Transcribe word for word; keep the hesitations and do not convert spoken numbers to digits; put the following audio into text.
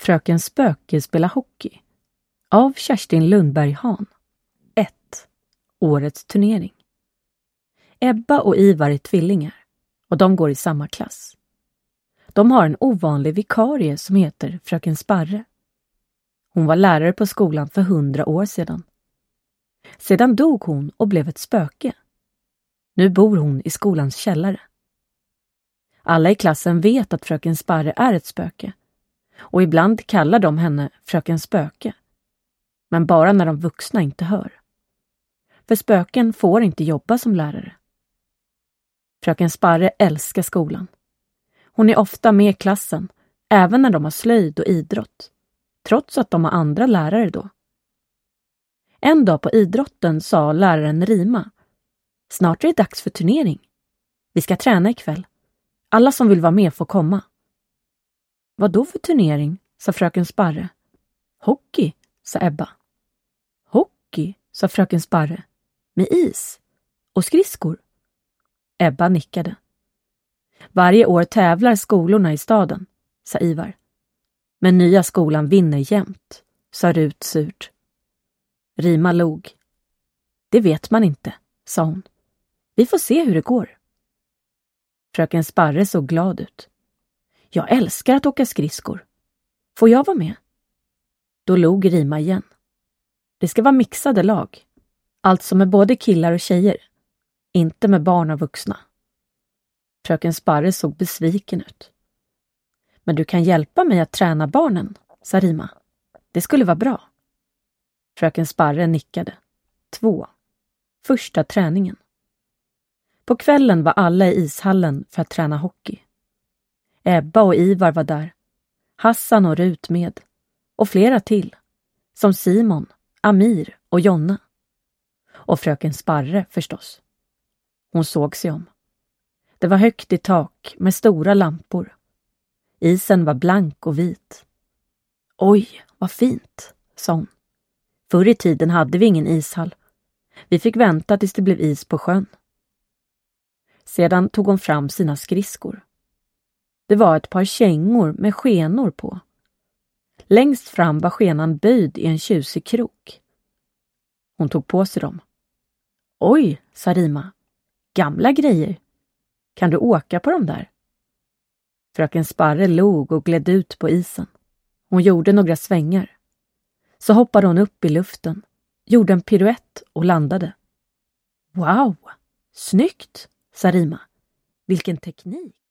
Fröken Spöke spelar hockey av Kerstin Lundberg Hahn. ett. Årets turnering. Ebba och Ivar är tvillingar och de går i samma klass. De har en ovanlig vikarie som heter Fröken Sparre. Hon var lärare på skolan för hundra år sedan. Sedan dog hon och blev ett spöke. Nu bor hon i skolans källare. Alla i klassen vet att Fröken Sparre är ett spöke. Och ibland kallar de henne Fröken Spöke. Men bara när de vuxna inte hör. För spöken får inte jobba som lärare. Fröken Sparre älskar skolan. Hon är ofta med i klassen, även när de har slöjd och idrott. Trots att de har andra lärare då. En dag på idrotten sa läraren Rima: "Snart är det dags för turnering. Vi ska träna ikväll. Alla som vill vara med får komma." "Vad då för turnering?" sa Fröken Sparre. "Hockey", sa Ebba. "Hockey", sa Fröken Sparre. "Med is och skridskor?" Ebba nickade. "Varje år tävlar skolorna i staden", sa Ivar. "Men nya skolan vinner jämt", sa Rut surt. Rima log. "Det vet man inte", sa hon. "Vi får se hur det går." Fröken Sparre såg glad ut. "Jag älskar att åka skridskor. Får jag vara med?" Då log Rima igen. "Det ska vara mixade lag. Alltså med både killar och tjejer. Inte med barn och vuxna." Fröken Sparre såg besviken ut. "Men du kan hjälpa mig att träna barnen", sa Rima. "Det skulle vara bra." Fröken Sparre nickade. två. Första träningen. På kvällen var alla i ishallen för att träna hockey. Ebba och Ivar var där. Hassan och Rut med. Och flera till. Som Simon, Amir och Jonna. Och Fröken Sparre förstås. Hon såg sig om. Det var högt i tak med stora lampor. Isen var blank och vit. "Oj, vad fint", sa hon. "Förr i tiden hade vi ingen ishall. Vi fick vänta tills det blev is på sjön." Sedan tog hon fram sina skridskor. Det var ett par kängor med skenor på. Längst fram var skenan böjd i en tjusig krok. Hon tog på sig dem. "Oj", sa Rima. "Gamla grejer. Kan du åka på dem där?" Fröken Sparre log och gled ut på isen. Hon gjorde några svängar. Så hoppade hon upp i luften, gjorde en piruett och landade. "Wow, snyggt", sa Rima. "Vilken teknik."